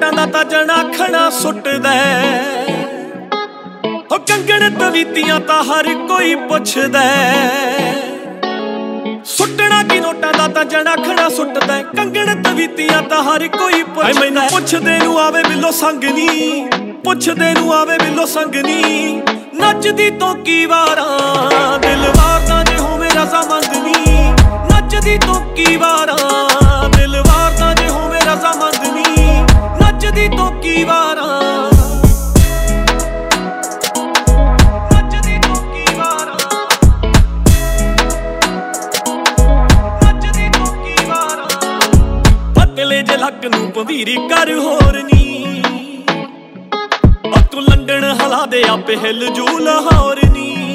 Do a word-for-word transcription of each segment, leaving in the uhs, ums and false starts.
ਨੋਟਾਂ ਦਾ ਤਾਂ ਜਣਾਖਣਾ ਸੁੱਟਦਾ ਹੋ ਕੰਗਣ ਤਵੀਤੀਆਂ ਤਾਂ ਹਰ ਕੋਈ ਪੁੱਛਦਾ ਸੁੱਟਣਾ ਕੀ ਨੋਟਾਂ ਦਾ ਤਾਂ ਜਣਾਖਣਾ ਸੁੱਟਦਾ ਕੰਗਣ ਤਵੀਤੀਆਂ ਤਾਂ ਹਰ ਕੋਈ ਪੁੱਛਦਾ ਮੈਨੂੰ ਪੁੱਛਦੇ ਨੂੰ ਆਵੇ ਬਿੱਲੋ ਸੰਗ ਨੀ ਪੁੱਛਦੇ ਨੂੰ ਆਵੇ ਬਿੱਲੋ ਸੰਗ ਨੀ ਨੱਚਦੀ ਤੋਂ ਕੀ ਵਾਰਾਂ ਦਿਲ ਵਾਰਦਾ ਜੇ ਹੋਵੇ ਰਜ਼ਾਮੰਦ ਨੀ ਨੱਚਦੀ ਤੋਂ ਕੀ ਵਾਰਾਂ ਦਿਲ ਵਾਰਦਾ ਜੇ ਹੋਵੇ ਰਜ਼ਾਮੰਦ ਨੀ ਨੱਚਦੀ ਤੋਂ ਕੀ ਵਾਰਾਂ ਪਤਲੇ ਜੇ ਲੱਕ ਨੂੰ ਭਵੀਰੀ ਕਰ ਹੋਰ ਨੀ ਉਹ ਤੂੰ ਲੰਡਨ ਹਲਾ ਦੇ ਆਪੇ ਹਿੱਲ ਜੂ ਲਾਹੌਰ ਨੀ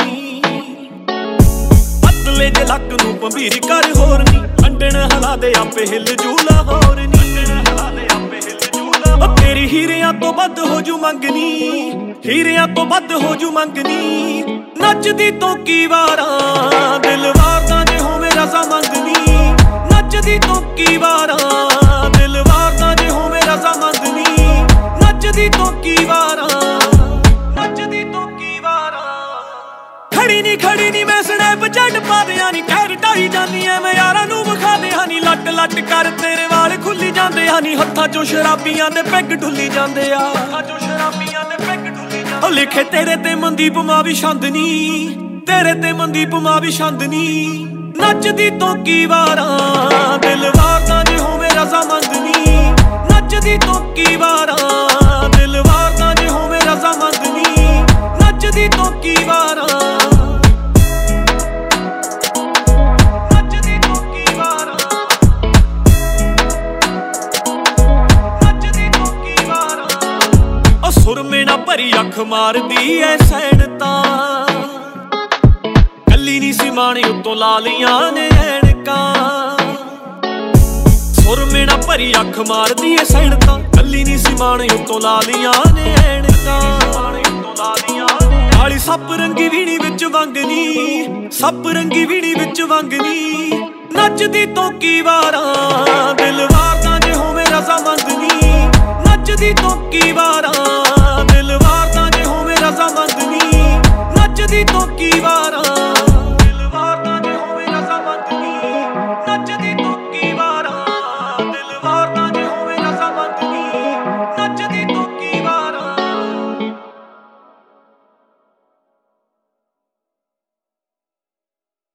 ਪਤਲੇ ਜੇ ਲੱਕ ਨੂੰ ਭਵੀਰੀ ਕਰ ਹੋਰ ਨੀ ਲੰਡਨ ਹਲਾ ਦੇ ਆਪੇ ਹਿੱਲ ਜੂ ਲਾਹੌਰ ਨੀ ਹਲਾ ਦੇ ਆਪੇ ਹਿੱਲ ਜੂ ਲਾਹੌਰ ਤੇਰੀ ਹੀਰਿਆਂ ਤੋਂ ਵੱਧ ਹੋ ਜੂ ਮੰਗਨੀ ਹੀਰਿਆਂ ਤੋਂ ਵੱਧ ਹੋ ਜੂ ਮੰਗਨੀ ਨੱਚਦੀ ਤੋਂ ਕੀ ਵਾਰਾਂ ਦਿਲ ਵਾਰਦਾ ਜੇ ਹੋਵੇ ਰਜ਼ਾਮੰਦ ਨੀ ਨੱਚਦੀ ਤੋਂ ਕੀ ਵਾਰਾਂ ਦਿਲ ਵਾਰਦਾ ਜੇ ਹੋਵੇ ਰਜ਼ਾਮੰਦ ਨੀ ਨੱਚਦੀ ਤੋਂ ਕੀ ਵਾਰਾਂ ਨੱਚਦੀ ਤੋਂ ਕੀ ਵਾਰਾਂ ਖੜੀ ਨੀ ਖੜੀ ਨੀ ਮੈਂ ਸਨੈਪ ਜੱਟ ਪਾ ਦਿਆਂ ਨੀ ਕਹਿਰ ਢਾਈ ਜਾਂਦੀ ਐ ਮੈਂ ਯਾਰਾਂ ਨੂੰ ਵਿਖਾ ਦਿਆਂ ਨੀ ਲੱਟ ਲੱਟ ਕਰ ਤੇਰੇ ਵਾਲ ਖੁੱਲੀ ਜਾਂਦੇ ਆ ਨੀ ਹੱਥਾਂ ਚੋਂ ਸ਼ਰਾਬੀਆਂ ਦੇ ਪੈਗ ਢੁੱਲੀ ਜਾਂਦੇ ਆ ਹੱਥਾਂ ਚੋਂ ਸ਼ਰਾਬੀਆਂ ਦੇ ਪੈਗ ਢੁੱਲੀ ਜਾਂਦੇ ਉਹ ਲਿਖੇ ਤੇਰੇ ਤੇ ਮਨਦੀਪ ਮਾਂ ਵੀ ਛੰਦ ਨੀ ਤੇਰੇ ਤੇ ਮਨਦੀਪ ਮਾਂ ਵੀ ਛੰਦ ਨੀ ਨੱਚਦੀ ਤੋਂ ਕੀ ਵਾਰਾਂ ਦਿਲ ਵਾਰਦਾ ਜੇ ਹੋਵੇ ਰਜ਼ਾਮੰਦ ਨੀ ਨੱਚਦੀ ਤੋਂ ਕੀ ਵਾਰਾਂ ਦਿਲ ਵਾਰਦਾ ਜੇ ਹੋਵੇ ਰਜ਼ਾਮੰਦ ਨੀ ਨੱਚਦੀ ਤੋਂ ਕੀ ਵਾਰਾਂ ਨੱਚਦੀ ਤੋਂ ਕੀ ਵਾਰਾਂ ਨੱਚਦੀ ਤੋਂ ਕੀ ਵਾਰਾਂ ਉਹ ਸੁਰਮੇ ਨਾ ਭਰੀ ਅੱਖ ਮਾਰਦੀ ਐ ਸੈਣ ਤਾਂ ਕੱਲੀ ਨੀ ਸੀ ਮਾਣੀ ਉੱਤੋਂ ਲਾ ਲੀਆਂ ਨੇ ਐਨਕਾਂ ਸੁਰਮੇ ਨਾ ਭਰੀ ਅੱਖ ਮਾਰਦੀ ਏ ਸੈਣ ਤਾਂ ਕੱਲੀ ਨੀ ਸੀ ਮਾਣੀ ਉੱਤੋਂ ਲਾ ਲੀਆਂ ਨੇ ਐਨਕਾਂ ਕਾਲੀ ਸੱਪ ਰੰਗੀ ਵੀਣੀ ਵਿੱਚ ਵੰਗਨੀ ਸੱਪ ਰੰਗੀ ਵੀਣੀ ਵਿੱਚ ਵੰਗਨੀ ਨੱਚਦੀ ਤੋਂ ਕੀ ਵਾਰਾਂ ਦਿਲ ਵਾਰਦਾ ਜੇ ਹੋਵੇ ਰਜ਼ਾਮੰਦ ਨੀ ਨੱਚਦੀ ਤੋਂ ਕੀ ਵਾਰਾਂ ਦਿਲ ਵਾਰਦਾ ਜੇ ਹੋਵੇ ਰਜ਼ਾਮੰਦ ਨੀ ਨੱਚਦੀ ਤੋਂ ਕੀ ਵਾਰਾਂ